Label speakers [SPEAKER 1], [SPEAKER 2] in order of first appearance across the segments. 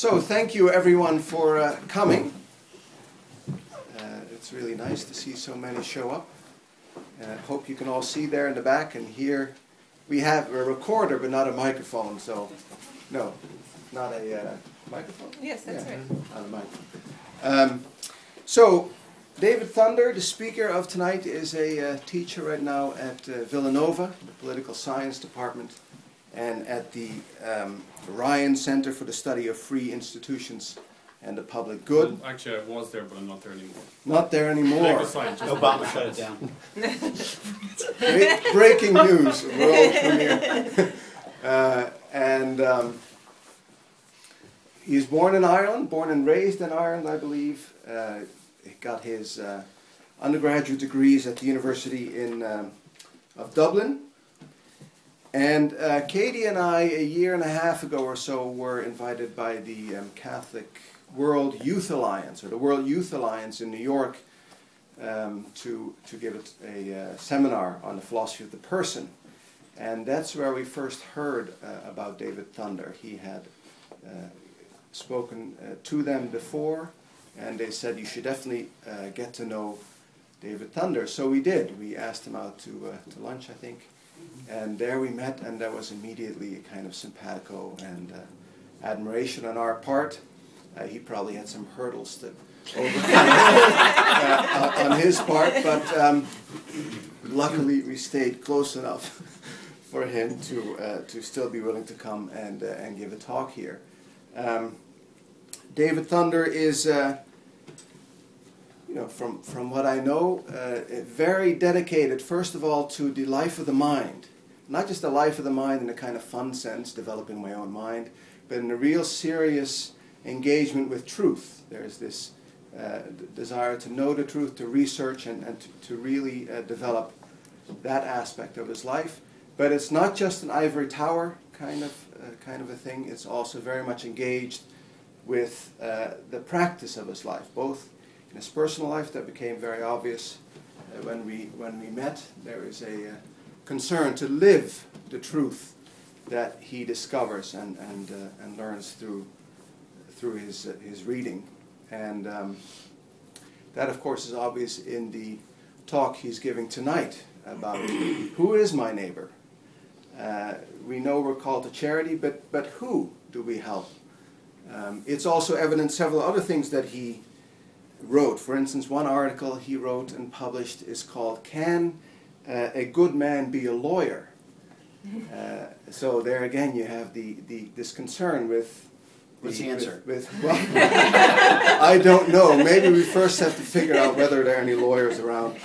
[SPEAKER 1] So thank you everyone for coming. It's really nice to see so many show up. And I hope you can all see there in the back and hear. We have a recorder but not a microphone, so no, not a microphone?
[SPEAKER 2] Yes, that's right.
[SPEAKER 1] Not a microphone. So David Thunder, the speaker of tonight, is a teacher right now at Villanova, the Political Science Department, and at the Ryan Center for the Study of Free Institutions and the Public Good.
[SPEAKER 3] Well, actually, I was there, but I'm not there anymore.
[SPEAKER 1] Not there anymore.
[SPEAKER 4] Obama shut it down.
[SPEAKER 1] Breaking news, world premiere. He's born in Ireland, born and raised in Ireland, I believe. He got his undergraduate degrees at the University of Dublin. And Katie and I, a year and a half ago or so, were invited by the Catholic World Youth Alliance, or the World Youth Alliance in New York, to give a seminar on the philosophy of the person. And that's where we first heard about David Thunder. He had spoken to them before, and they said, you should definitely get to know David Thunder. So we did. We asked him out to lunch, I think. And there we met, and there was immediately a kind of simpatico and admiration on our part. He probably had some hurdles to overcome on his part, but luckily we stayed close enough for him to still be willing to come and give a talk here. David Thunder is, from what I know, very dedicated, first of all, to the life of the mind. Not just the life of the mind in a kind of fun sense, developing my own mind, but in a real serious engagement with truth. There's this desire to know the truth, to research, and to really develop that aspect of his life. But it's not just an ivory tower kind of a thing. It's also very much engaged with the practice of his life, both in his personal life. That became very obvious when we met. There is a concern to live the truth that he discovers and learns through his reading, and that of course is obvious in the talk he's giving tonight about who is my neighbor. We know we're called to charity, but who do we help? It's also evident several other things that he wrote. For instance, one article he wrote and published is called "Can a Good Man Be a Lawyer?" So there again you have this concern with...
[SPEAKER 4] What's the answer?
[SPEAKER 1] Well, I don't know. Maybe we first have to figure out whether there are any lawyers around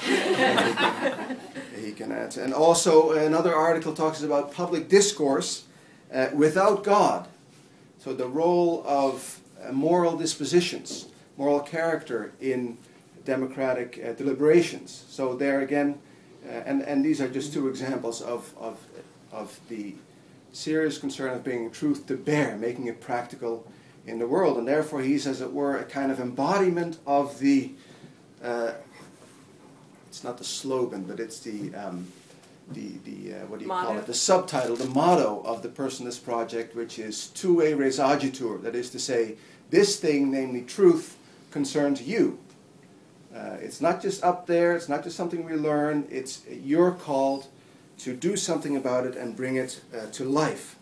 [SPEAKER 1] he can answer. And also another article talks about public discourse without God. So the role of moral dispositions, moral character in democratic deliberations. So there again, and these are just two examples of the serious concern of bringing truth to bear, making it practical in the world. And therefore he's, as it were, a kind of embodiment of the, it's not the slogan, but it's the what do you call it? The subtitle, the motto of the Personalist Project, which is "Tue res agitur," that is to say, this thing, namely truth, concerns you. It's not just up there, it's not just something we learn, you're called to do something about it and bring it to life.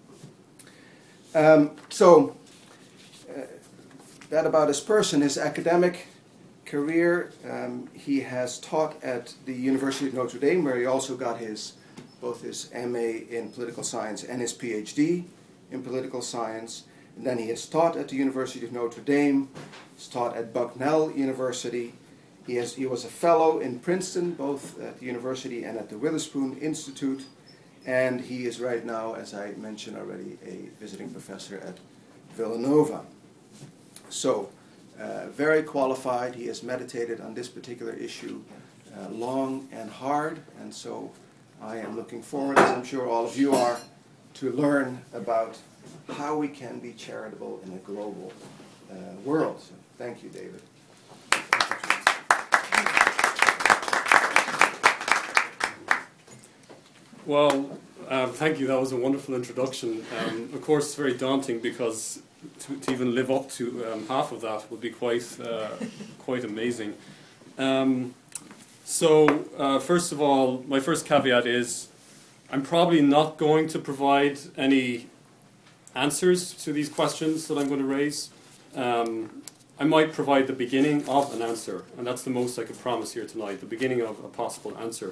[SPEAKER 1] That about his person, his academic career. He has taught at the University of Notre Dame, where he also got both his MA in political science and his PhD in political science. And then he has taught at the University of Notre Dame. He's taught at Bucknell University. He was a fellow in Princeton, both at the university and at the Witherspoon Institute, and he is right now, as I mentioned already, a visiting professor at Villanova. So, very qualified. He has meditated on this particular issue long and hard, and so I am looking forward, as I'm sure all of you are, to learn about how we can be charitable in a global world. So, thank you, David.
[SPEAKER 3] Well, thank you. That was a wonderful introduction. Of course, it's very daunting because to even live up to half of that would be quite amazing. First of all, my first caveat is I'm probably not going to provide any answers to these questions that I'm going to raise. I might provide the beginning of an answer, and that's the most I could promise here tonight, the beginning of a possible answer.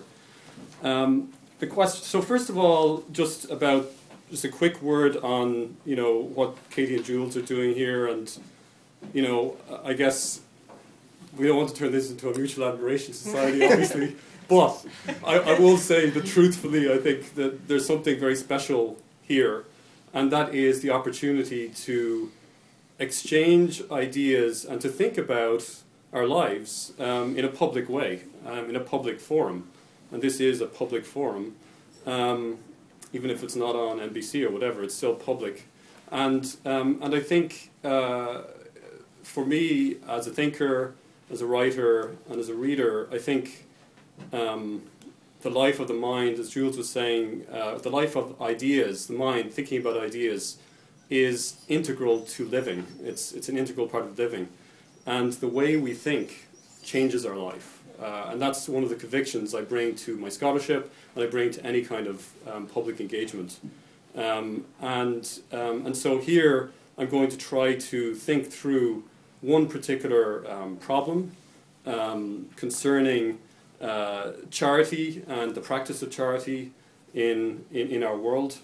[SPEAKER 3] So first of all, just a quick word on, what Katie and Jules are doing here, and, I guess we don't want to turn this into a mutual admiration society, obviously, but I will say that truthfully, I think that there's something very special here, and that is the opportunity to exchange ideas and to think about our lives in a public way, in a public forum. And this is a public forum. Even if it's not on NBC or whatever, it's still public. And I think for me, as a thinker, as a writer, and as a reader, I think the life of the mind, as Jules was saying, the life of ideas, the mind, thinking about ideas, is integral to living. It's an integral part of living. And the way we think changes our life. And that's one of the convictions I bring to my scholarship and I bring to any kind of public engagement. And so here I'm going to try to think through one particular problem concerning charity and the practice of charity in our world.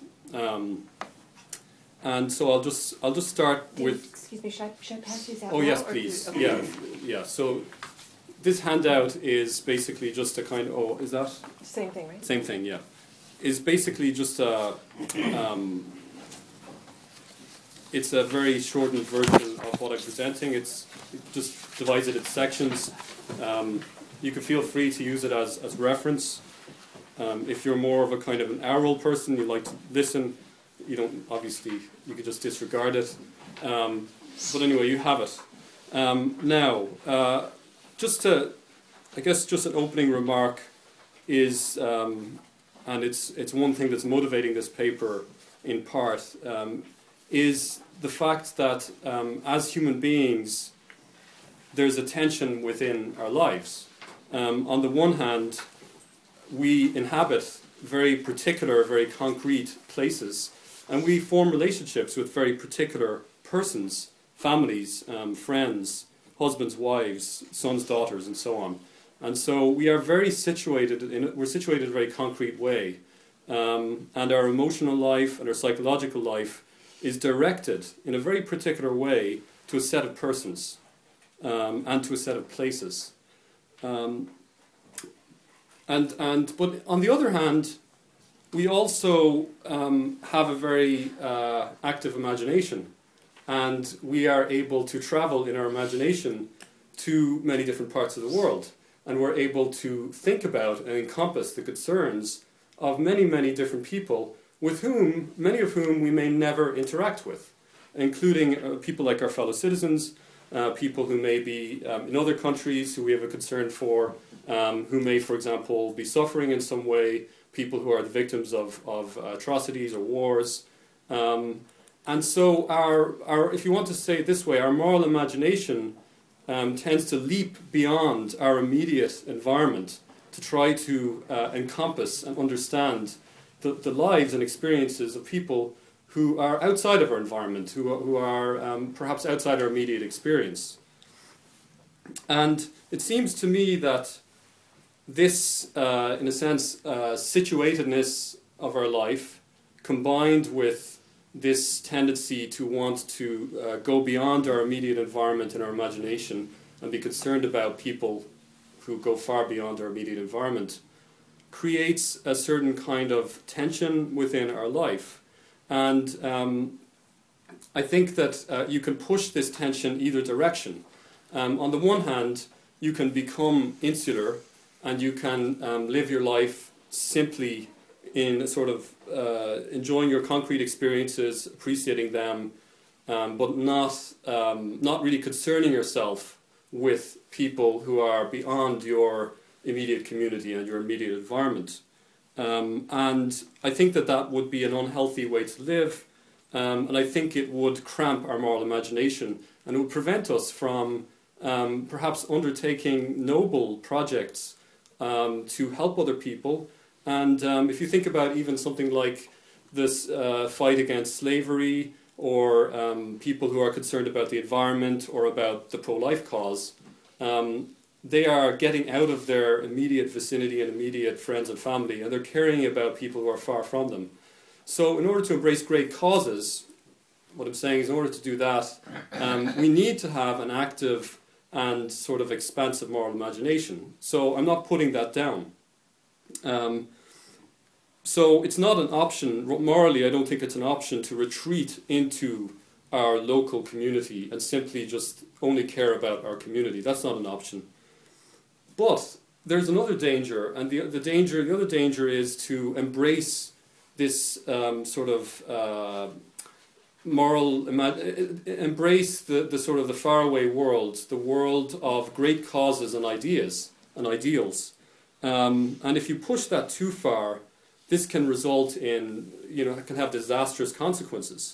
[SPEAKER 3] And so I'll just start with.
[SPEAKER 2] Excuse me, should I pass these out?
[SPEAKER 3] Oh
[SPEAKER 2] now,
[SPEAKER 3] yes,
[SPEAKER 2] or
[SPEAKER 3] please.
[SPEAKER 2] okay.
[SPEAKER 3] Yeah. So this handout is basically just a kind of. Oh, is that?
[SPEAKER 2] Same thing, right?
[SPEAKER 3] Same thing, yeah. Is basically just a. It's a very shortened version of what I'm presenting. It just divides it into sections. You can feel free to use it as reference. If you're more of a kind of an oral person, you like to listen. You don't, obviously, you could just disregard it. But anyway, you have it. Now, just an opening remark is, and it's one thing that's motivating this paper in part, is the fact that as human beings, there's a tension within our lives. On the one hand, we inhabit very particular, very concrete places, and we form relationships with very particular persons, families, friends, husbands, wives, sons, daughters, and so on. And so we are we're situated in a very concrete way, and our emotional life and our psychological life is directed in a very particular way to a set of persons and to a set of places. But on the other hand, we also have a very active imagination, and we are able to travel in our imagination to many different parts of the world, and we're able to think about and encompass the concerns of many, many different people with whom, many of whom we may never interact with, including people like our fellow citizens, people who may be in other countries who we have a concern for, who may, for example, be suffering in some way, people who are the victims of atrocities or wars. And so our, if you want to say it this way, our moral imagination tends to leap beyond our immediate environment to try to encompass and understand the lives and experiences of people who are outside of our environment, who are perhaps outside our immediate experience. And it seems to me that this, in a sense, situatedness of our life, combined with this tendency to want to go beyond our immediate environment and our imagination and be concerned about people who go far beyond our immediate environment, creates a certain kind of tension within our life. And I think that you can push this tension either direction. On the one hand, you can become insular and you can live your life simply in sort of enjoying your concrete experiences, appreciating them, but not really concerning yourself with people who are beyond your immediate community and your immediate environment. And I think that would be an unhealthy way to live, And I think it would cramp our moral imagination, and it would prevent us from perhaps undertaking noble projects to help other people. And if you think about even something like this fight against slavery, or people who are concerned about the environment or about the pro-life cause, they are getting out of their immediate vicinity and immediate friends and family, and they're caring about people who are far from them. So in order to embrace great causes, what I'm saying is in order to do that, we need to have an active and sort of expansive moral imagination. So I'm not putting that down. So it's not an option, morally I don't think it's an option to retreat into our local community and simply just only care about our community. That's not an option. But there's another danger, and the other danger is to embrace this sort of embrace the sort of the faraway world, the world of great causes and ideas and ideals. And if you push that too far, this can result in, it can have disastrous consequences.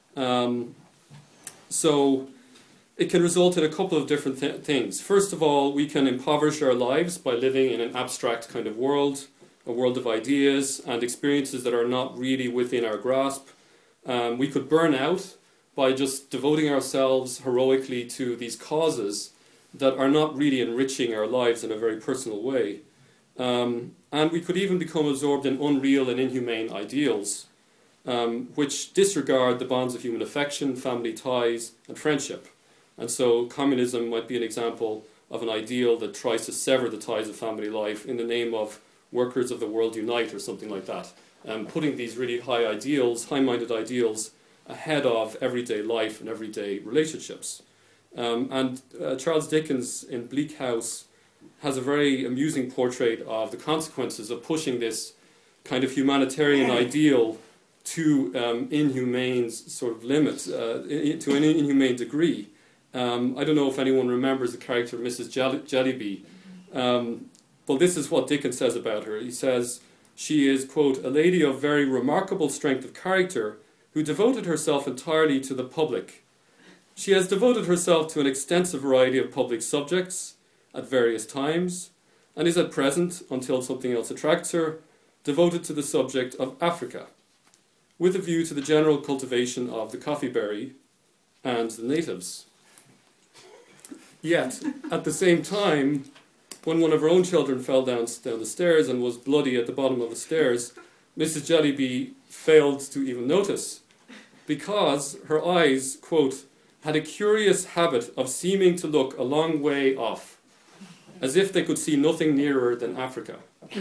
[SPEAKER 3] So it can result in a couple of different things. First of all, we can impoverish our lives by living in an abstract kind of world, a world of ideas and experiences that are not really within our grasp. We could burn out by just devoting ourselves heroically to these causes that are not really enriching our lives in a very personal way. And we could even become absorbed in unreal and inhumane ideals, which disregard the bonds of human affection, family ties, and friendship. And so communism might be an example of an ideal that tries to sever the ties of family life in the name of workers of the world unite or something like that, putting these really high ideals, high-minded ideals, ahead of everyday life and everyday relationships. And Charles Dickens in Bleak House has a very amusing portrait of the consequences of pushing this kind of humanitarian ideal to inhumane sort of limits, to an inhumane degree. I don't know if anyone remembers the character of Mrs. Jellyby, but this is what Dickens says about her. He says, she is, quote, a lady of very remarkable strength of character who devoted herself entirely to the public. She has devoted herself to an extensive variety of public subjects at various times, and is at present, until something else attracts her, devoted to the subject of Africa, with a view to the general cultivation of the coffee berry and the natives. Yet, at the same time, when one of her own children fell down the stairs and was bloody at the bottom of the stairs, Mrs. Jellyby failed to even notice, because her eyes, quote, had a curious habit of seeming to look a long way off, as if they could see nothing nearer than Africa.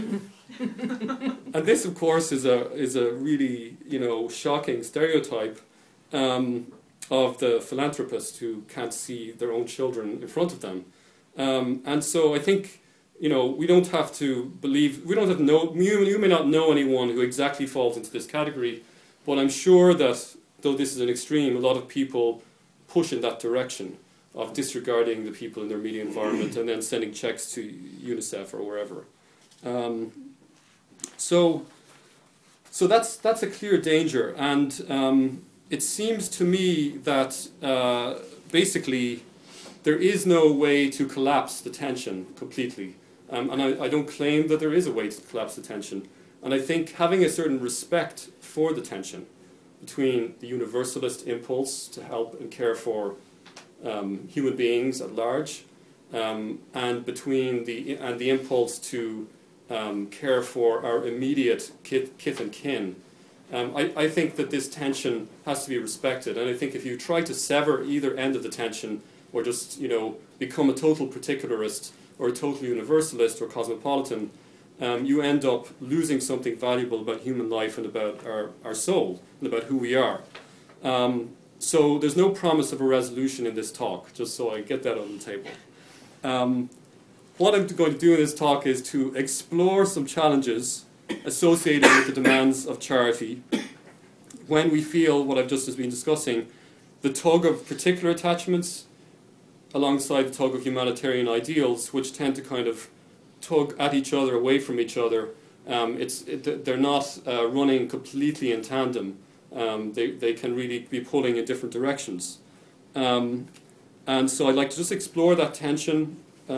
[SPEAKER 3] And this, of course, is a really, shocking stereotype of the philanthropist who can't see their own children in front of them. And so I think, we don't have to believe, you may not know anyone who exactly falls into this category, but I'm sure that, though this is an extreme, a lot of people push in that direction of disregarding the people in their immediate environment and then sending checks to UNICEF or wherever. So that's a clear danger, and it seems to me that basically there is no way to collapse the tension completely. And I don't claim that there is a way to collapse the tension. And I think having a certain respect for the tension between the universalist impulse to help and care for human beings at large, and between the impulse to care for our immediate kith and kin. I think that this tension has to be respected, and I think if you try to sever either end of the tension, or just become a total particularist or a total universalist or cosmopolitan, you end up losing something valuable about human life and about our soul and about who we are. So there's no promise of a resolution in this talk, just so I get that on the table. What I'm going to do in this talk is to explore some challenges associated with the demands of charity when we feel what I've just been discussing, the tug of particular attachments alongside the tug of humanitarian ideals, which tend to kind of tug at each other, away from each other. They're not running completely in tandem. They can really be pulling in different directions. And so I'd like to just explore that tension.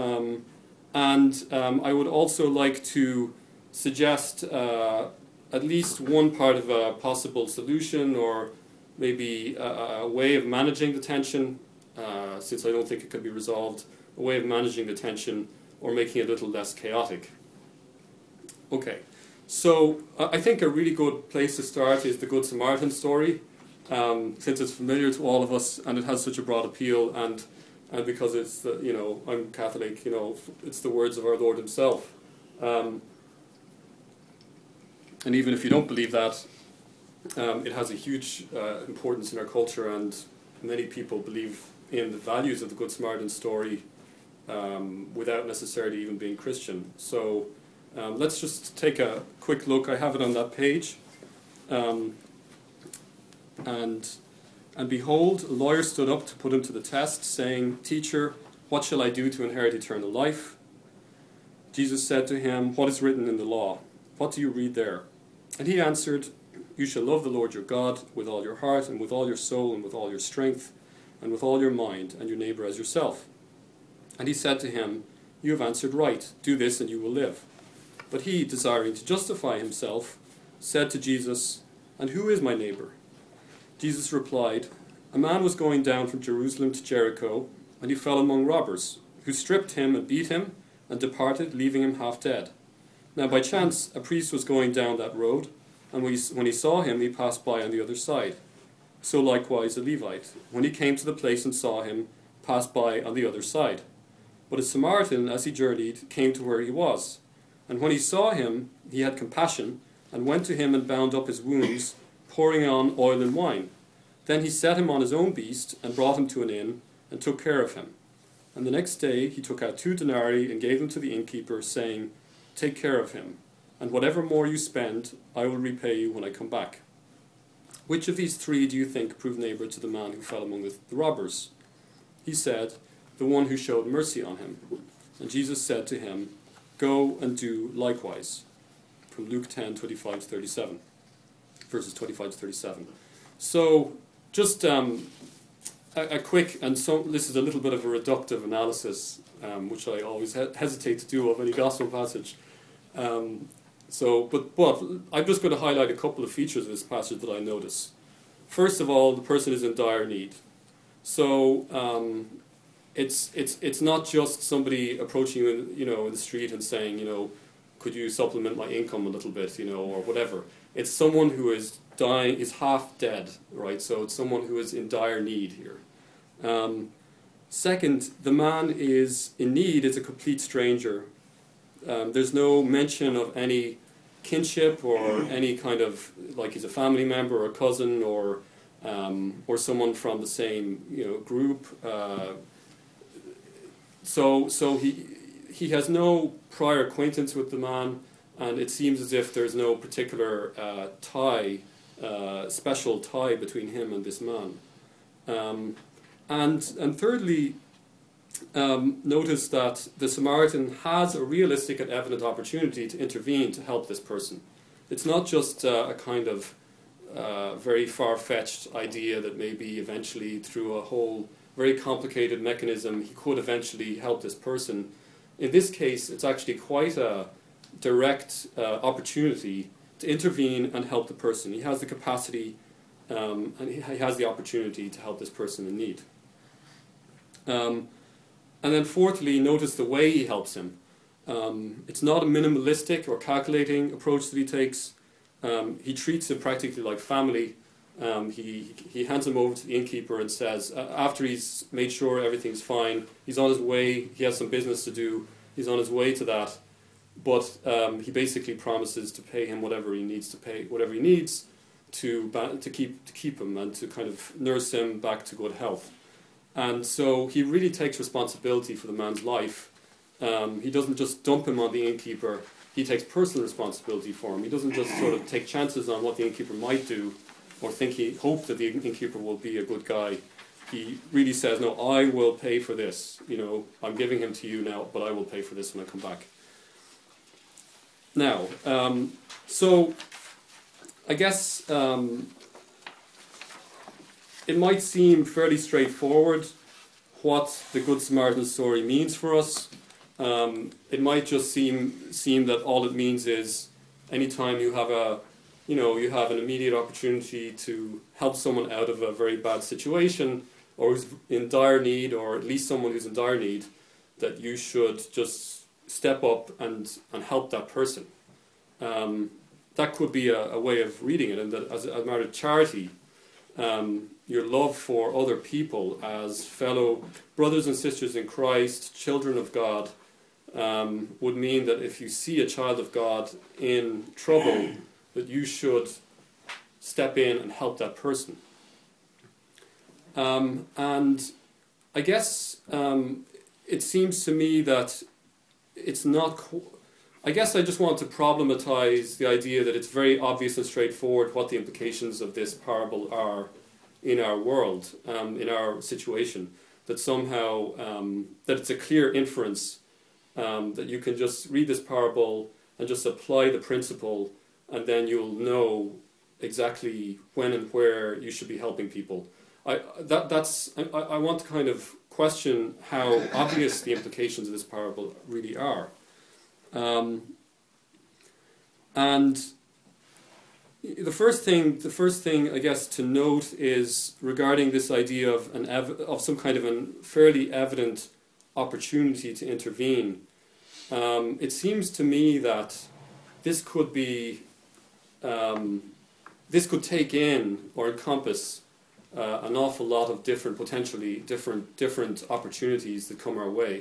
[SPEAKER 3] I would also like to suggest at least one part of a possible solution, or maybe a way of managing the tension, since I don't think it can be resolved, a way of managing the tension or making it a little less chaotic. Okay, so I think a really good place to start is the Good Samaritan story, since it's familiar to all of us and it has such a broad appeal, and because it's, I'm Catholic, it's the words of our Lord himself. And even if you don't believe that, it has a huge importance in our culture, and many people believe in the values of the Good Samaritan story without necessarily even being Christian. So let's just take a quick look. I have it on that page. And behold, a lawyer stood up to put him to the test, saying, "Teacher, what shall I do to inherit eternal life?" Jesus said to him, "What is written in the law? What do you read there?" And he answered, "You shall love the Lord your God with all your heart, and with all your soul, and with all your strength, and with all your mind, and your neighbor as yourself." And he said to him, "You have answered right. Do this, and you will live." But he, desiring to justify himself, said to Jesus, "And who is my neighbor?" Jesus replied, "A man was going down from Jerusalem to Jericho, and he fell among robbers, who stripped him and beat him, and departed, leaving him half dead. Now by chance a priest was going down that road, and when he saw him, he passed by on the other side. So likewise a Levite, when he came to the place and saw him, passed by on the other side. But a Samaritan, as he journeyed, came to where he was. And when he saw him, he had compassion, and went to him and bound up his wounds, pouring on oil and wine. Then he set him on his own beast, and brought him to an inn, and took care of him. And the next day he took out 2 denarii, and gave them to the innkeeper, saying, 'Take care of him, and whatever more you spend, I will repay you when I come back.' Which of these 3 do you think proved neighbor to the man who fell among the robbers?" He said, "The one who showed mercy on him." And Jesus said to him, "Go and do likewise." From Luke 10:25-37. Verses 25 to 37. So, just a quick, and so this is a little bit of a reductive analysis, which I always hesitate to do of any gospel passage. But I'm just going to highlight a couple of features of this passage that I notice. First of all, the person is in dire need. So it's not just somebody approaching you in the street and saying, "Could you supplement my income a little bit, or whatever." It's someone who is dying, is half dead, right? So it's someone who is in dire need here. Second, the man is in need, is a complete stranger. There's no mention of any kinship or any kind of, like he's a family member or a cousin or someone from the same group. So he has no prior acquaintance with the man. And it seems as if there's no particular special tie between him and this man. And thirdly, notice that the Samaritan has a realistic and evident opportunity to intervene to help this person. It's not just a kind of very far-fetched idea that maybe eventually through a whole very complicated mechanism he could eventually help this person. In this case, it's actually quite a direct opportunity to intervene and help the person. He has the capacity and he has the opportunity to help this person in need. And then fourthly, notice the way he helps him. It's not a minimalistic or calculating approach that he takes. He treats him practically like family. He hands him over to the innkeeper and says, after he's made sure everything's fine, he's on his way, he has some business to do, he's on his way to that. But he basically promises to pay him whatever he needs to pay, whatever he needs to keep him and to kind of nurse him back to good health. And so he really takes responsibility for the man's life. He doesn't just dump him on the innkeeper. He takes personal responsibility for him. He doesn't just sort of take chances on what the innkeeper might do or hope that the innkeeper will be a good guy. He really says, "No, I will pay for this. I'm giving him to you now, but I will pay for this when I come back." Now, so I guess it might seem fairly straightforward what the Good Samaritan story means for us. It might just seem that all it means is anytime you have you have an immediate opportunity to help someone out of a very bad situation, or who's in dire need, or at least someone who's in dire need, that you should just step up and help that person. That could be a way of reading it, and that as a matter of charity, your love for other people as fellow brothers and sisters in Christ, children of God, would mean that if you see a child of God in trouble, that you should step in and help that person. And I guess it seems to me that it's not... I guess I just want to problematize the idea that it's very obvious and straightforward what the implications of this parable are in our world, in our situation. That somehow, that it's a clear inference, that you can just read this parable and just apply the principle, and then you'll know exactly when and where you should be helping people. I want to kind of question how obvious the implications of this parable really are. And the first thing I guess to note is regarding this idea of some kind of a fairly evident opportunity to intervene. It seems to me that this could be this could take in or encompass an awful lot of potentially different opportunities that come our way,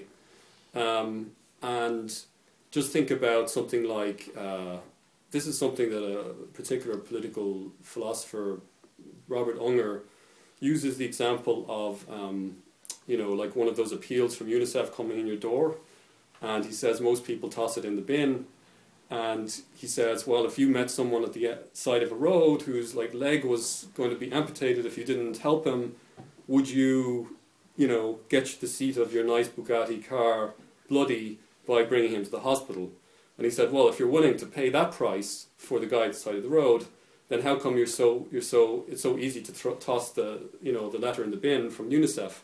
[SPEAKER 3] and just think about something like this is something that a particular political philosopher, Robert Unger, uses the example of like one of those appeals from UNICEF coming in your door, and he says most people toss it in the bin. And he says, well, if you met someone at the side of a road whose leg was going to be amputated if you didn't help him, would you, get the seat of your nice Bugatti car bloody by bringing him to the hospital? And he said, well, if you're willing to pay that price for the guy at the side of the road, then how come it's so easy to toss the letter in the bin from UNICEF?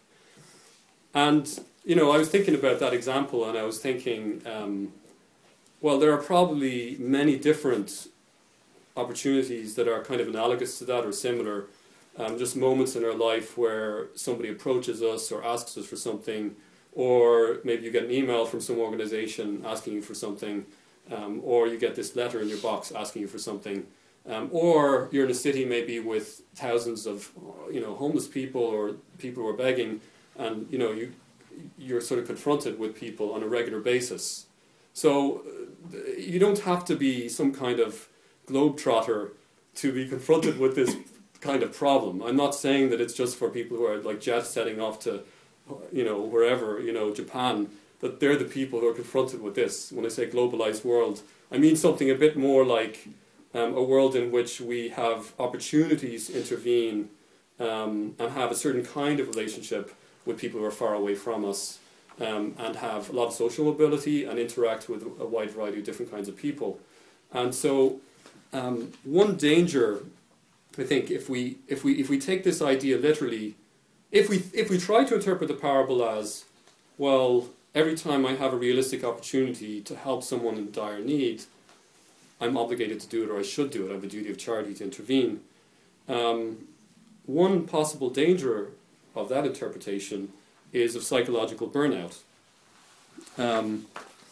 [SPEAKER 3] And I was thinking about that example, and I was thinking, well, there are probably many different opportunities that are kind of analogous to that or similar, just moments in our life where somebody approaches us or asks us for something, or maybe you get an email from some organization asking you for something, or you get this letter in your box asking you for something, or you're in a city maybe with thousands of homeless people or people who are begging, and you're sort of confronted with people on a regular basis. So you don't have to be some kind of globetrotter to be confronted with this kind of problem. I'm not saying that it's just for people who are jet setting off to, wherever, Japan, that they're the people who are confronted with this. When I say globalized world, I mean something a bit more like a world in which we have opportunities to intervene and have a certain kind of relationship with people who are far away from us. And have a lot of social mobility and interact with a wide variety of different kinds of people. And so one danger, I think, if we take this idea literally, if we try to interpret the parable as, well, every time I have a realistic opportunity to help someone in dire need, I'm obligated to do it, or I should do it. I have a duty of charity to intervene. One possible danger of that interpretation is of psychological burnout, and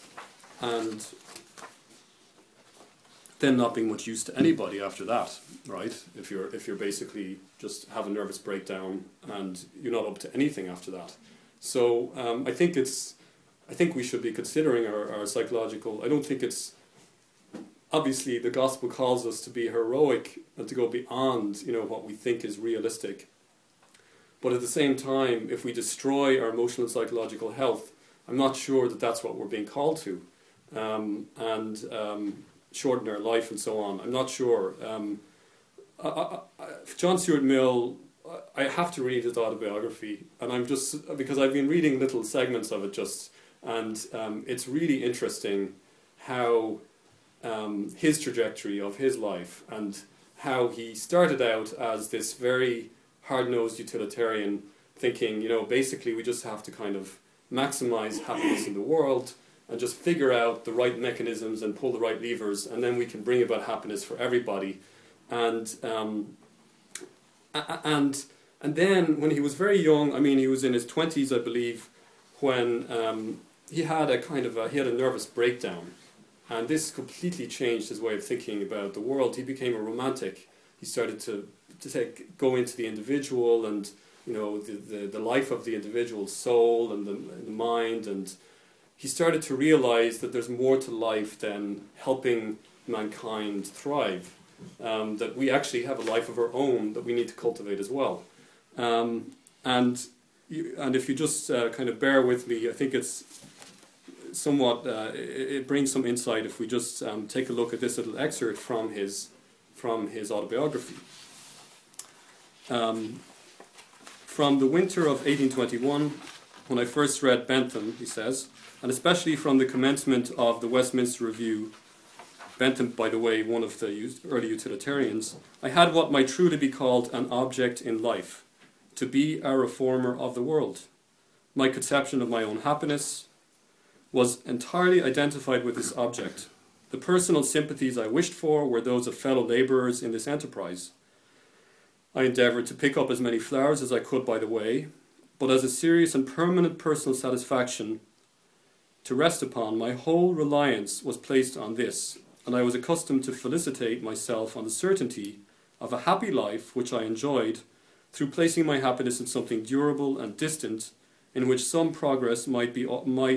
[SPEAKER 3] then not being much use to anybody after that, right? If you're basically just have a nervous breakdown and you're not up to anything after that. So I think we should be considering our psychological. I don't think it's obviously the gospel calls us to be heroic and to go beyond what we think is realistic. But at the same time, if we destroy our emotional and psychological health, I'm not sure that that's what we're being called to, and shorten our life and so on. I'm not sure. John Stuart Mill, I have to read his autobiography, and I'm just because I've been reading little segments of it and it's really interesting how his trajectory of his life and how he started out as this very hard-nosed utilitarian, thinking, basically we just have to kind of maximize happiness in the world and just figure out the right mechanisms and pull the right levers, and then we can bring about happiness for everybody. And then when he was very young, he was in his 20s, I believe, when he had a nervous breakdown, and this completely changed his way of thinking about the world. He became a romantic. He started to go into the individual and the life of the individual's soul and the mind, and he started to realize that there's more to life than helping mankind thrive. That we actually have a life of our own that we need to cultivate as well. And if you just kind of bear with me, I think it's somewhat, it brings some insight if we just take a look at this little excerpt from his autobiography. From the winter of 1821, when I first read Bentham, he says, and especially from the commencement of the Westminster Review, Bentham, by the way, one of the early utilitarians, I had what might truly be called an object in life, to be a reformer of the world. My conception of my own happiness was entirely identified with this object. The personal sympathies I wished for were those of fellow labourers in this enterprise. I endeavoured to pick up as many flowers as I could by the way, but as a serious and permanent personal satisfaction to rest upon, my whole reliance was placed on this, and I was accustomed to felicitate myself on the certainty of a happy life which I enjoyed through placing my happiness in something durable and distant, in which some progress might be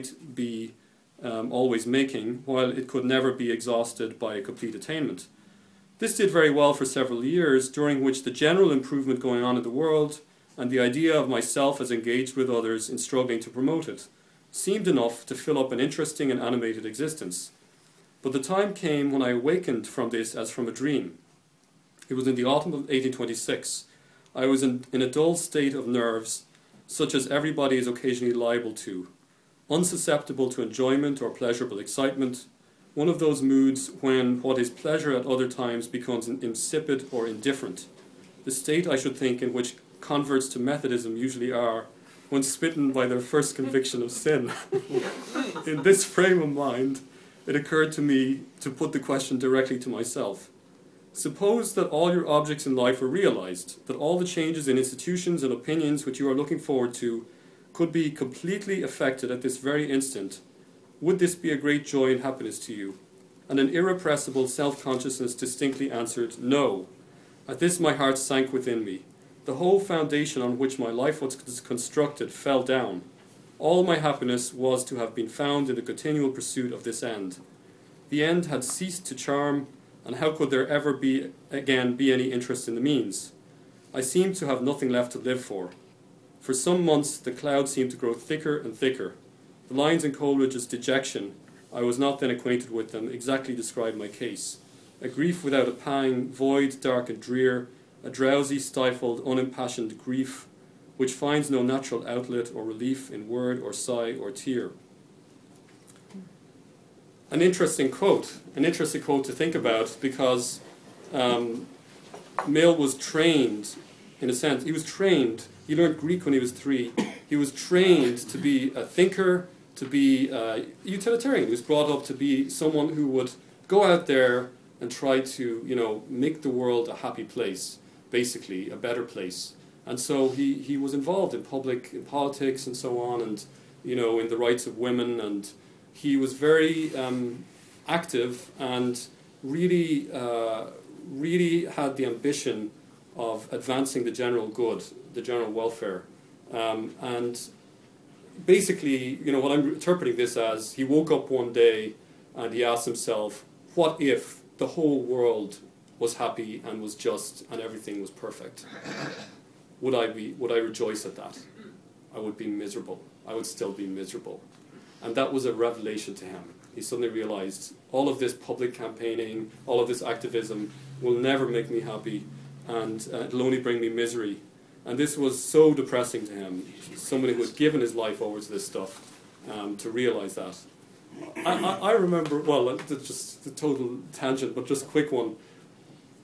[SPEAKER 3] always making, while it could never be exhausted by a complete attainment. This did very well for several years, during which the general improvement going on in the world and the idea of myself as engaged with others in struggling to promote it seemed enough to fill up an interesting and animated existence. But the time came when I awakened from this as from a dream. It was in the autumn of 1826. I was in a dull state of nerves, such as everybody is occasionally liable to, unsusceptible to enjoyment or pleasurable excitement, one of those moods when what is pleasure at other times becomes insipid or indifferent, the state, I should think, in which converts to Methodism usually are when smitten by their first conviction of sin. In this frame of mind, it occurred to me to put the question directly to myself. Suppose that all your objects in life are realized, that all the changes in institutions and opinions which you are looking forward to could be completely effected at this very instant. Would this be a great joy and happiness to you? And an irrepressible self-consciousness distinctly answered, no. At this my heart sank within me. The whole foundation on which my life was constructed fell down. All my happiness was to have been found in the continual pursuit of this end. The end had ceased to charm, and how could there ever be any interest in the means? I seemed to have nothing left to live for. For some months the clouds seemed to grow thicker and thicker. The lines in Coleridge's Dejection, I was not then acquainted with them, exactly describe my case. A grief without a pang, void, dark and drear, a drowsy, stifled, unimpassioned grief, which finds no natural outlet or relief in word or sigh or tear. An interesting quote to think about, because Mill was trained, in a sense, he learned Greek when he was 3, he was trained to be a thinker, to be a utilitarian. He was brought up to be someone who would go out there and try to, make the world a happy place, basically, a better place. And so he was involved in politics and so on, and, in the rights of women, and he was very active and really had the ambition of advancing the general good, the general welfare. And basically, what I'm interpreting this as, he woke up one day and he asked himself, what if the whole world was happy and was just and everything was perfect? Would I rejoice at that? I would be miserable. I would still be miserable. And that was a revelation to him. He suddenly realized all of this public campaigning, all of this activism will never make me happy, and it'll only bring me misery. And this was so depressing to him, somebody who had given his life over to this stuff, to realize that. I remember, well, just a total tangent, but just a quick one.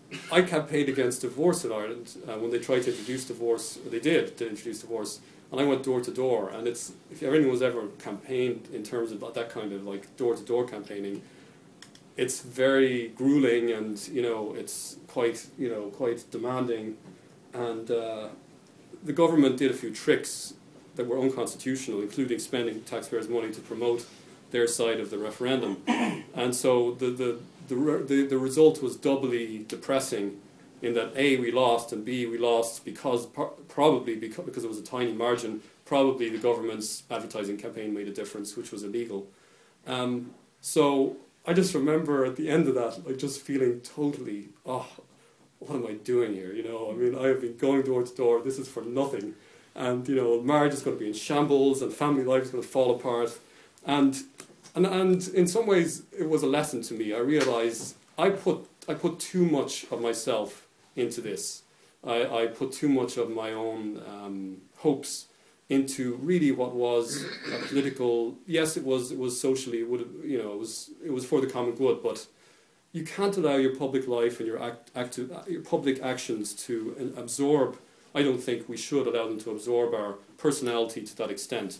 [SPEAKER 3] I campaigned against divorce in Ireland when they tried to introduce divorce. They did introduce divorce, and I went door to door. And it's, if anyone was ever campaigned in terms of that kind of like door to door campaigning, it's very grueling, and it's quite demanding, and the government did a few tricks that were unconstitutional, including spending taxpayers' money to promote their side of the referendum, and so the result was doubly depressing, in that A, we lost, and B, we lost probably because it was a tiny margin. Probably the government's advertising campaign made a difference, which was illegal. So I just remember at the end of that, like, just feeling totally, what am I doing here? I mean, I have been going door to door. This is for nothing, and marriage is going to be in shambles, and family life is going to fall apart, and in some ways it was a lesson to me. I realized I put too much of myself into this. I put too much of my own hopes into really what was a political. Yes, it was socially. It was for the common good, but you can't allow your public life and your public actions to absorb. I don't think we should allow them to absorb our personality to that extent.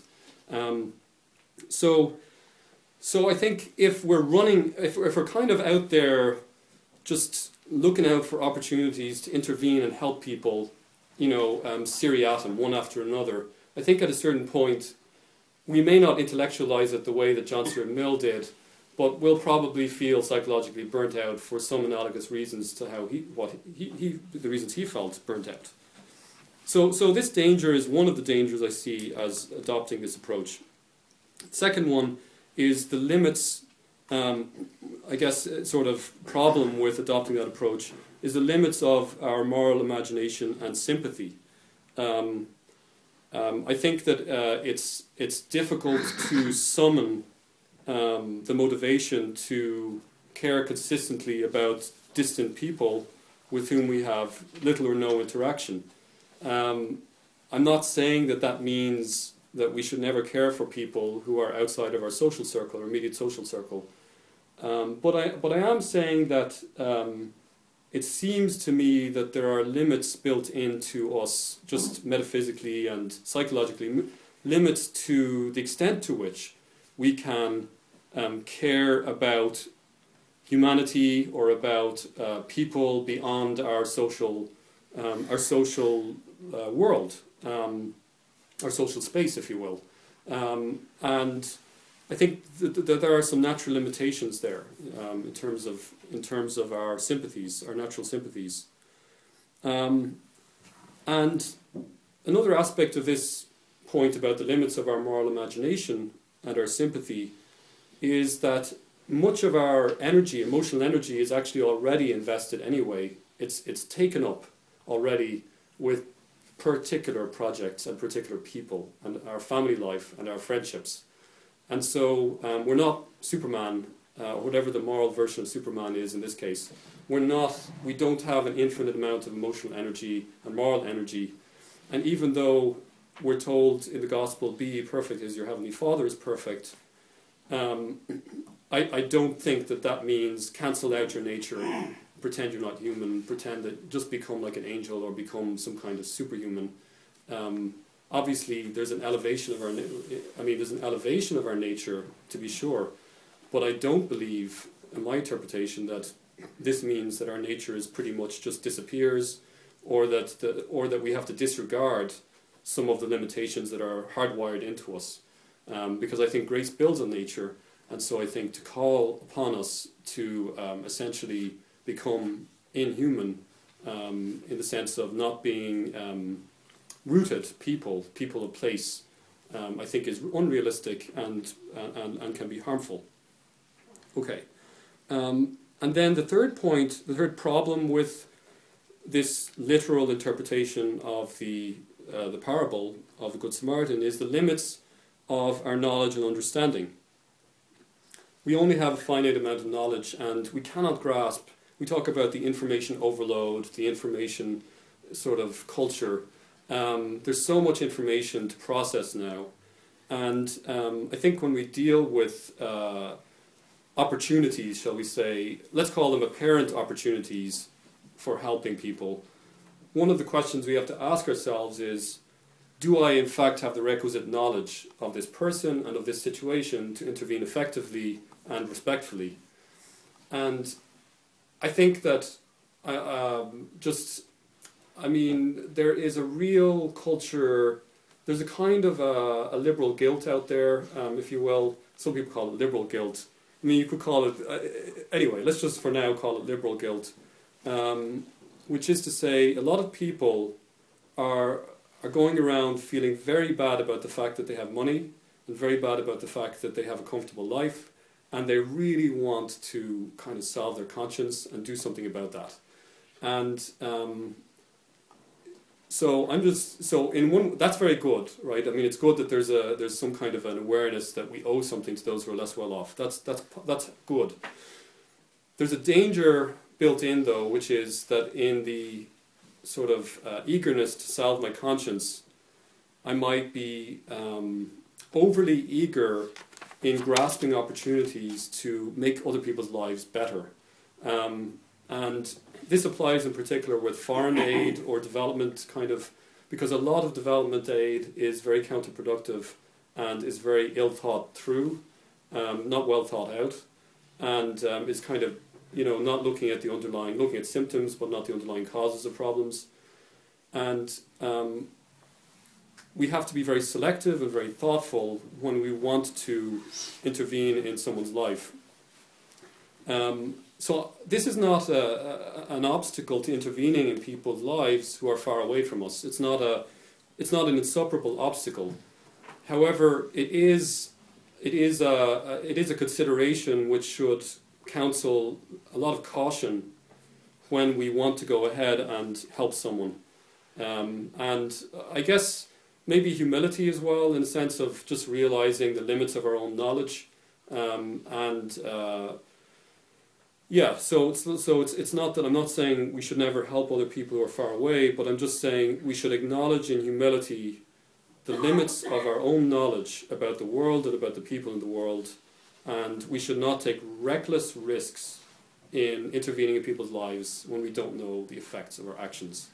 [SPEAKER 3] So I think if we're kind of out there, just looking out for opportunities to intervene and help people, seriatim, one after another. I think at a certain point, we may not intellectualize it the way that John Stuart Mill did, but we'll probably feel psychologically burnt out for some analogous reasons to how the reasons he felt burnt out. So this danger is one of the dangers I see as adopting this approach. Second one is the limits. I guess sort of problem with adopting that approach is the limits of our moral imagination and sympathy. I think that it's difficult to summon the motivation to care consistently about distant people with whom we have little or no interaction. I'm not saying that means that we should never care for people who are outside of our social circle or immediate social circle. But I am saying that it seems to me that there are limits built into us, just metaphysically and psychologically, limits to the extent to which we can care about humanity or about people beyond our social world, our social space, if you will, and I think that there are some natural limitations there in terms of our sympathies, our natural sympathies. And another aspect of this point about the limits of our moral imagination and our sympathy is that much of our energy, emotional energy, is actually already invested anyway. It's taken up already with particular projects and particular people and our family life and our friendships. And so we're not Superman, or whatever the moral version of Superman is in this case. We don't have an infinite amount of emotional energy and moral energy. And even though we're told in the gospel, be ye perfect as your heavenly Father is perfect, I don't think that means cancel out your nature, pretend you're not human, pretend that just become like an angel or become some kind of superhuman. Obviously, there's an elevation of our nature, to be sure, but I don't believe, in my interpretation, that this means that our nature is pretty much just disappears, or that we have to disregard some of the limitations that are hardwired into us, because I think grace builds on nature, and so I think to call upon us to essentially become inhuman, in the sense of not being rooted people of place, I think is unrealistic and can be harmful. Okay, and then the third problem with this literal interpretation of the parable of the Good Samaritan is the limits of our knowledge and understanding. We only have a finite amount of knowledge, and we cannot grasp. We talk about the information overload, the information sort of culture. There's so much information to process now, and I think when we deal with opportunities, shall we say, let's call them apparent opportunities for helping people, one of the questions we have to ask ourselves is, do I in fact have the requisite knowledge of this person and of this situation to intervene effectively and respectfully? And I think that there is a real culture, there's a kind of a liberal guilt out there, if you will. Some people call it liberal guilt. I mean, you could call it, anyway, let's just for now call it liberal guilt, which is to say a lot of people are going around feeling very bad about the fact that they have money and very bad about the fact that they have a comfortable life, and they really want to kind of solve their conscience and do something about that. And that's very good, right? I mean, it's good that there's some kind of an awareness that we owe something to those who are less well off. That's good. There's a danger built in, though, which is that in the sort of eagerness to solve my conscience, I might be overly eager in grasping opportunities to make other people's lives better. And this applies in particular with foreign aid or development kind of, because a lot of development aid is very counterproductive and is very ill thought through, not well thought out, and is kind of, not looking at looking at symptoms but not the underlying causes of problems. And we have to be very selective and very thoughtful when we want to intervene in someone's life. So this is not an obstacle to intervening in people's lives who are far away from us. It's not an insuperable obstacle. However, it is a consideration which should counsel a lot of caution when we want to go ahead and help someone. And I guess maybe humility as well, in the sense of just realizing the limits of our own knowledge. So it's not that I'm not saying we should never help other people who are far away, but I'm just saying we should acknowledge in humility the limits of our own knowledge about the world and about the people in the world, and we should not take reckless risks in intervening in people's lives when we don't know the effects of our actions.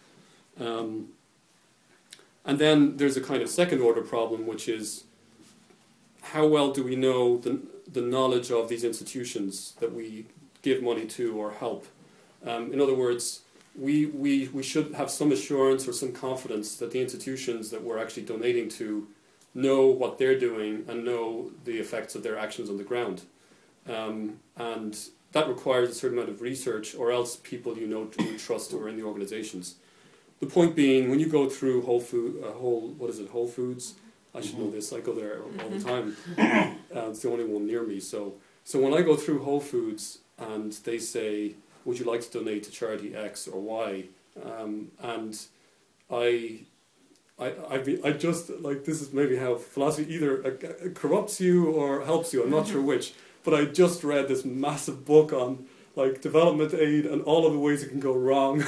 [SPEAKER 3] And then there's a kind of second order problem, which is how well do we know the knowledge of these institutions that we give money to or help? In other words, we should have some assurance or some confidence that the institutions that we're actually donating to know what they're doing and know the effects of their actions on the ground. And that requires a certain amount of research, or else people you trust who are in the organizations. The point being, when you go through Whole Foods? I should know this, I go there all the time. It's the only one near me. So when I go through Whole Foods and they say, would you like to donate to charity X or Y? And I just, like, this is maybe how philosophy either corrupts you or helps you, I'm not sure which, but I just read this massive book on like development aid and all of the ways it can go wrong.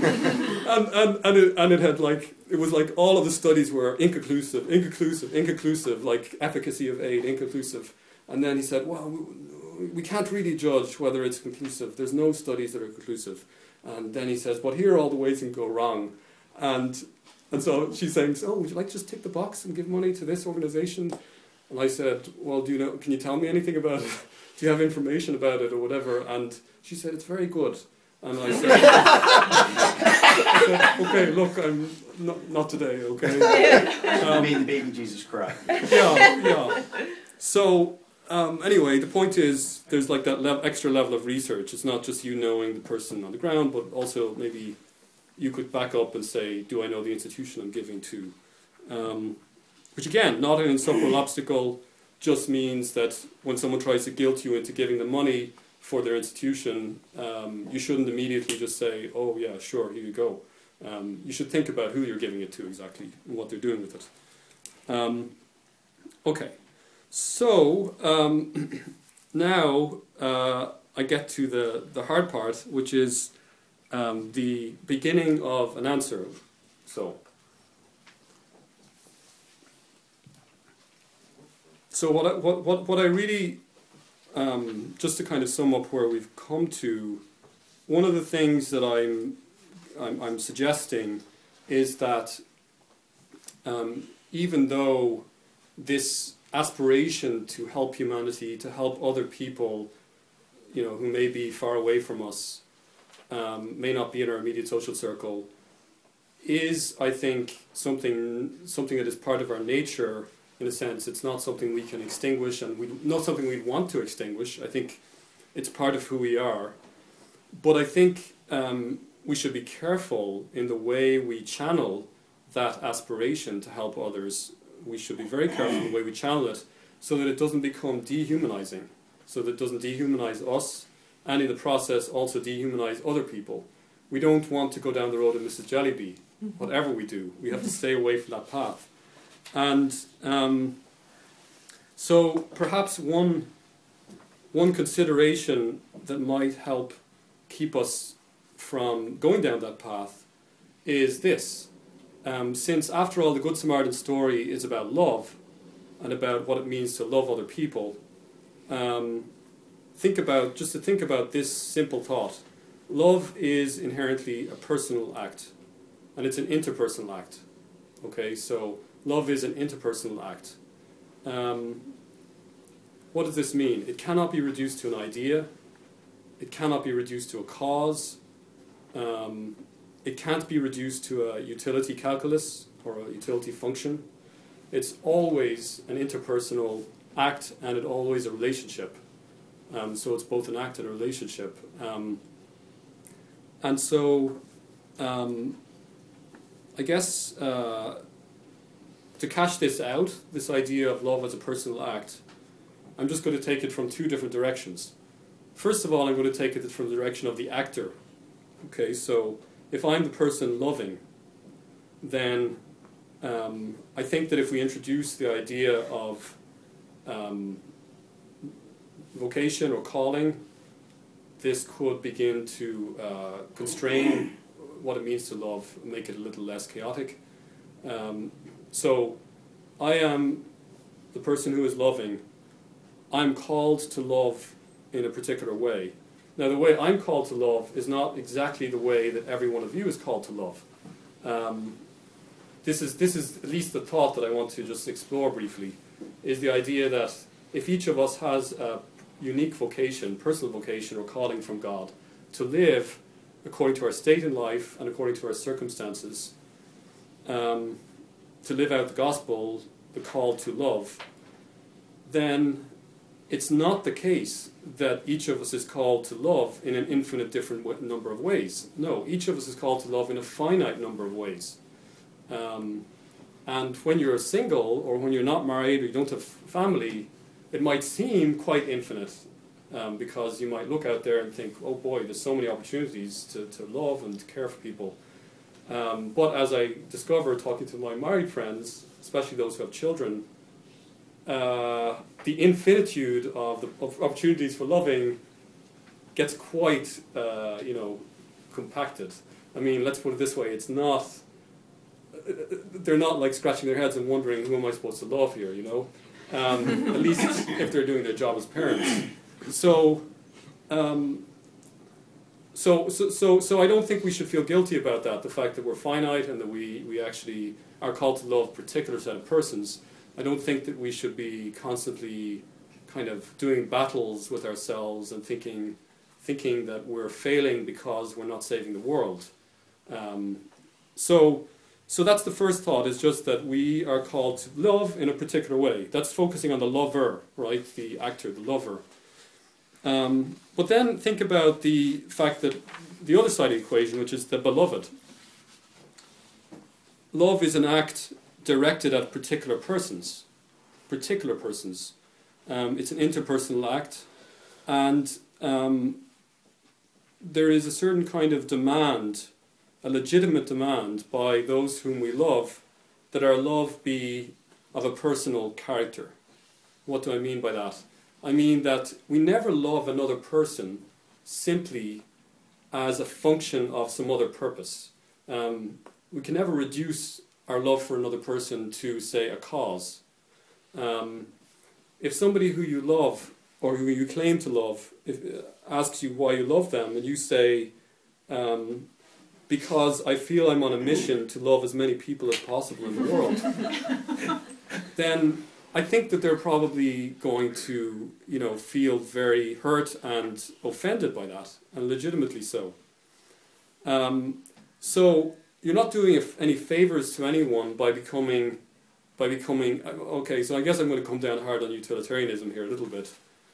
[SPEAKER 3] and it had like, it was like all of the studies were inconclusive, like efficacy of aid, inconclusive. And then he said, well, we can't really judge whether it's conclusive. There's no studies that are conclusive. And then he says, but here are all the ways it can go wrong. And so she's saying, so would you like to just tick the box and give money to this organization? And I said, well, can you tell me anything about it? Do you have information about it or whatever? And she said, it's very good. And I said, okay, look, I'm not today, okay?
[SPEAKER 4] Made the baby Jesus cry.
[SPEAKER 3] Yeah. So, anyway, the point is, there's like that extra level of research. It's not just you knowing the person on the ground, but also maybe you could back up and say, do I know the institution I'm giving to? Which again, not an insuperable obstacle, just means that when someone tries to guilt you into giving them money for their institution, you shouldn't immediately just say, oh yeah, sure, here you go. You should think about who you're giving it to exactly and what they're doing with it. Okay, so now I get to the hard part, which is the beginning of an answer. So what I really, just to kind of sum up where we've come to, one of the things that I'm suggesting is that even though this aspiration to help humanity, to help other people, who may be far away from us, may not be in our immediate social circle, is, I think, something that is part of our nature. In a sense, it's not something we can extinguish, and not something we'd want to extinguish. I think it's part of who we are. But I think we should be careful in the way we channel that aspiration to help others. We should be very careful in the way we channel it so that it doesn't become dehumanizing, so that it doesn't dehumanize us, and in the process also dehumanize other people. We don't want to go down the road of Mrs. Jellyby. Whatever we do, we have to stay away from that path. And so perhaps one consideration that might help keep us from going down that path is this. Since, after all, the Good Samaritan story is about love and about what it means to love other people, think about this simple thought. Love is inherently a personal act, and it's an interpersonal act. Okay, so love is an interpersonal act. What does this mean? It cannot be reduced to an idea. It cannot be reduced to a cause. It can't be reduced to a utility calculus or a utility function. It's always an interpersonal act, and it's always a relationship. So it's both an act and a relationship. And so I guess to cash this out, this idea of love as a personal act, I'm just going to take it from two different directions. First of all, I'm going to take it from the direction of the actor. Okay, so if I'm the person loving, then I think that if we introduce the idea of vocation or calling, this could begin to constrain what it means to love, make it a little less chaotic. So I am the person who is loving. I'm called to love in a particular way. Now, the way I'm called to love is not exactly the way that every one of you is called to love. This is at least the thought that I want to just explore briefly, is the idea that if each of us has a unique vocation, personal vocation or calling from God, to live according to our state in life and according to our circumstances, to live out the gospel, the call to love, then it's not the case that each of us is called to love in an infinite different number of ways. No, each of us is called to love in a finite number of ways. And when you're single, or when you're not married, or you don't have family, it might seem quite infinite, because you might look out there and think, oh boy, there's so many opportunities to love and to care for people. But as I discover talking to my married friends, especially those who have children, the infinitude of opportunities for loving gets quite, compacted. I mean, let's put it this way: it's not. They're not like scratching their heads and wondering, who am I supposed to love here? At least if they're doing their job as parents. So I don't think we should feel guilty about that. The fact that we're finite and that we actually are called to love a particular set of persons. I don't think that we should be constantly kind of doing battles with ourselves and thinking that we're failing because we're not saving the world. So that's the first thought, is just that we are called to love in a particular way. That's focusing on the lover, right? The actor, the lover. But then think about the fact that the other side of the equation, which is the beloved. Love is an act directed at particular persons. It's an interpersonal act, and there is a certain kind of demand, a legitimate demand by those whom we love, that our love be of a personal character. What do I mean by that? I mean that we never love another person simply as a function of some other purpose. We can never reduce our love for another person to, say, a cause. If somebody who you love, or who you claim to love, asks you why you love them, and you say, because I feel I'm on a mission to love as many people as possible in the world, then I think that they're probably going to, feel very hurt and offended by that, and legitimately so. So you're not doing any favors to anyone by becoming. Okay, so I guess I'm going to come down hard on utilitarianism here a little bit.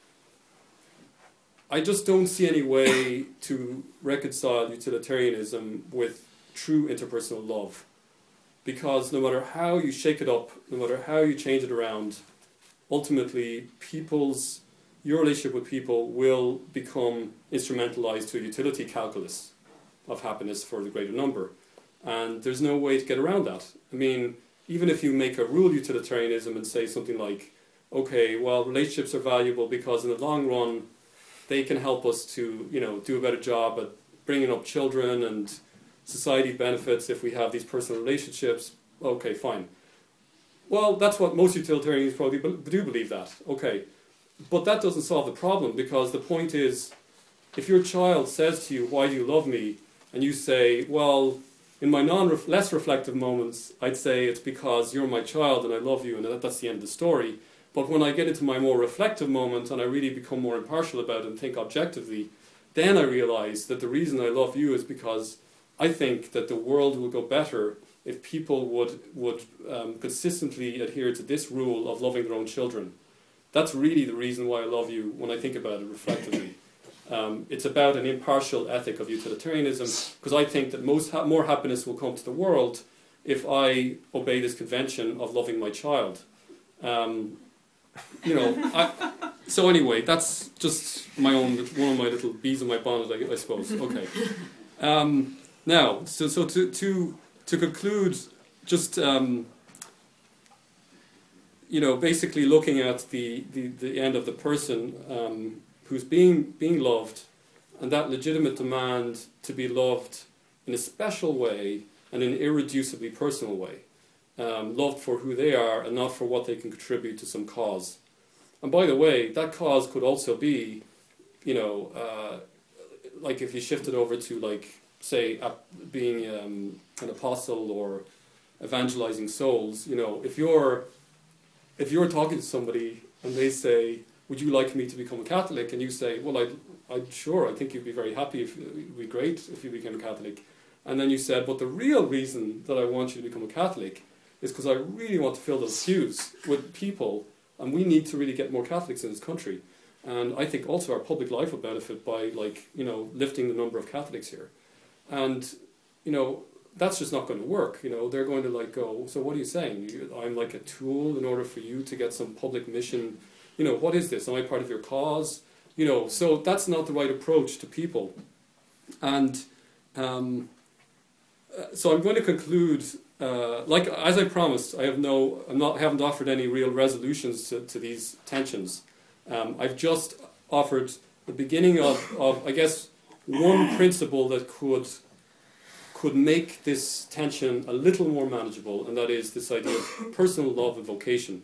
[SPEAKER 3] I just don't see any way to reconcile utilitarianism with true interpersonal love. Because no matter how you shake it up, no matter how you change it around, ultimately your relationship with people will become instrumentalized to a utility calculus of happiness for the greater number. And there's no way to get around that. I mean, even if you make a rule utilitarianism and say something like, okay, well, relationships are valuable because in the long run, they can help us to, do a better job at bringing up children, and society benefits if we have these personal relationships. Okay, fine. Well, that's what most utilitarians probably do believe that. Okay. But that doesn't solve the problem, because the point is, if your child says to you, why do you love me? And you say, well, in my less reflective moments, I'd say it's because you're my child and I love you, and that's the end of the story. But when I get into my more reflective moment and I really become more impartial about it and think objectively, then I realize that the reason I love you is because I think that the world will go better if people would consistently adhere to this rule of loving their own children. That's really the reason why I love you when I think about it reflectively. It's about an impartial ethic of utilitarianism, because I think that more happiness will come to the world if I obey this convention of loving my child. So anyway, that's just one of my little bees in my bonnet, I suppose. Okay. Now, so to conclude, just basically looking at the end of the person who's being loved, and that legitimate demand to be loved in a special way and in an irreducibly personal way. Loved for who they are and not for what they can contribute to some cause. And by the way, that cause could also be, like if you shift it over to, like, say, being an apostle or evangelizing souls. If you're talking to somebody and they say, would you like me to become a Catholic? And you say, well, I'd sure, I think you'd be very happy, it would be great if you became a Catholic. And then you said, but the real reason that I want you to become a Catholic is because I really want to fill those pews with people, and we need to really get more Catholics in this country. And I think also our public life will benefit by, lifting the number of Catholics here. And, that's just not going to work. They're going to go, so what are you saying? I'm like a tool in order for you to get some public mission. What is this? Am I part of your cause? So that's not the right approach to people. And so I'm going to conclude, as I promised, I haven't offered any real resolutions to these tensions. I've just offered the beginning of I guess, one principle that could make this tension a little more manageable, and that is this idea of personal love and vocation.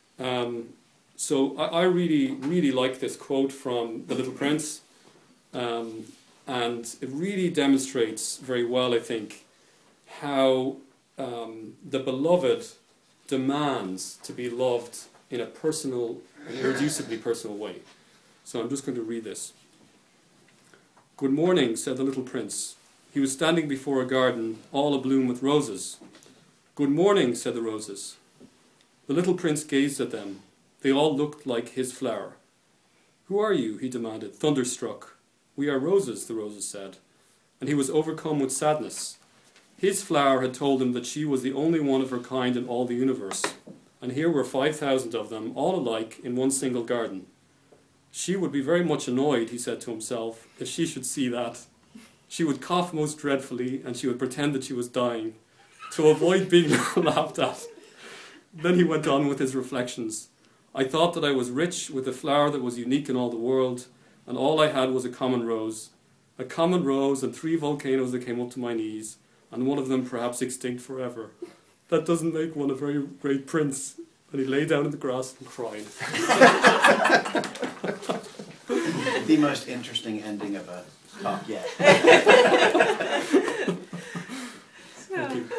[SPEAKER 3] So I really, really like this quote from The Little Prince, and it really demonstrates very well, I think, how the beloved demands to be loved in a personal, an irreducibly personal way. So I'm just going to read this. "Good morning," said the little prince. He was standing before a garden, all abloom with roses. "Good morning," said the roses. The little prince gazed at them. They all looked like his flower. "Who are you?" he demanded, thunderstruck. "We are roses," the roses said. And he was overcome with sadness. His flower had told him that she was the only one of her kind in all the universe, and here were 5,000 of them, all alike, in one single garden. She would be very much annoyed, he said to himself, if she should see that. She would cough most dreadfully, and she would pretend that she was dying, to avoid being laughed at. Then he went on with his reflections. "I thought that I was rich with a flower that was unique in all the world, and all I had was a common rose. A common rose and 3 volcanoes that came up to my knees, and one of them perhaps extinct forever. That doesn't make one a very great prince." And he lay down in the grass and cried.
[SPEAKER 4] The most interesting ending of a talk yet.
[SPEAKER 3] Thank you.